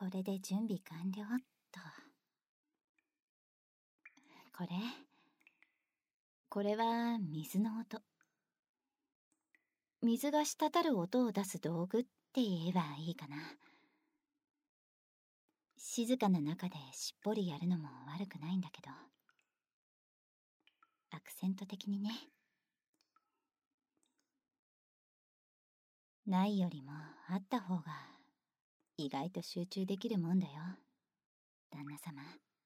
これで準備完了っと。これは水の音。水が滴る音を出す道具って言えばいいかな。静かな中でしっぽりやるのも悪くないんだけど、アクセント的にね。ないよりもあった方が意外と集中できるもんだよ、旦那様。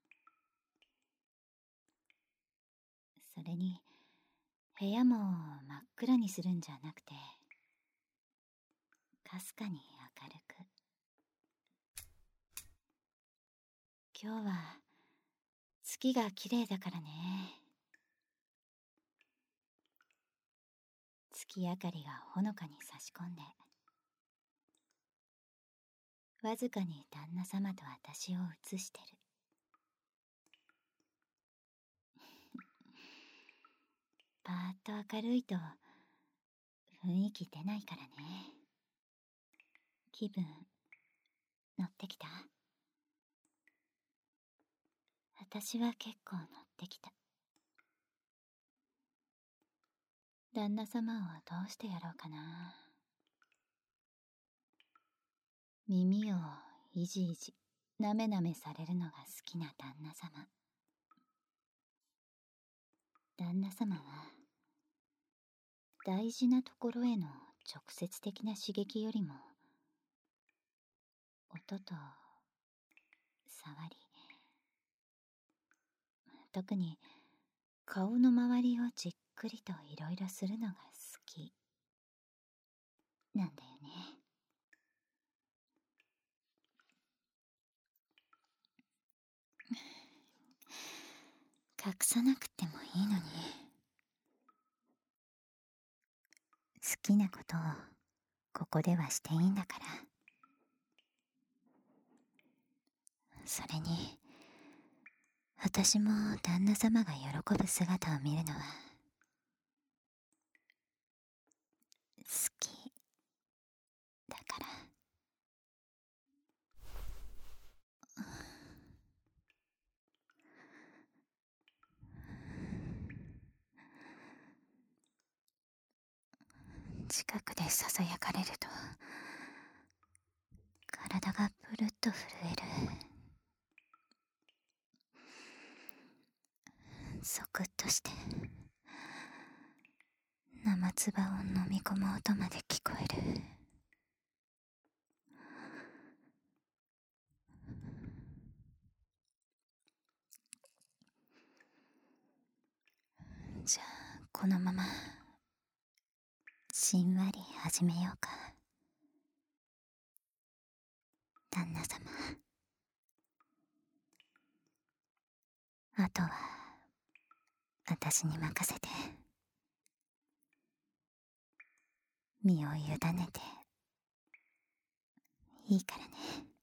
それに部屋も真っ暗にするんじゃなくて、かすかに明るく。今日は月が綺麗だからね。月明かりがほのかに差し込んで、わずかに旦那様と私を映してる。パーッと明るいと雰囲気出ないからね。気分乗ってきた？私は結構乗ってきた。旦那様をどうしてやろうかな。耳をいじいじなめなめされるのが好きな旦那様。旦那様は大事なところへの直接的な刺激よりも、音と触り、特に顔の周りをじっくりといろいろするのが好きなんだよね。隠さなくてもいいのに。好きなことをここではしていいんだから。それに私も旦那様が喜ぶ姿を見るのは好きだから。近くでささやかれると体がプルッと震える。ゾクッとして生唾を飲み込む音まで聞こえる。じゃあこのまましんわり始めようか、旦那様。あとは私に任せて。身を委ねていいからね。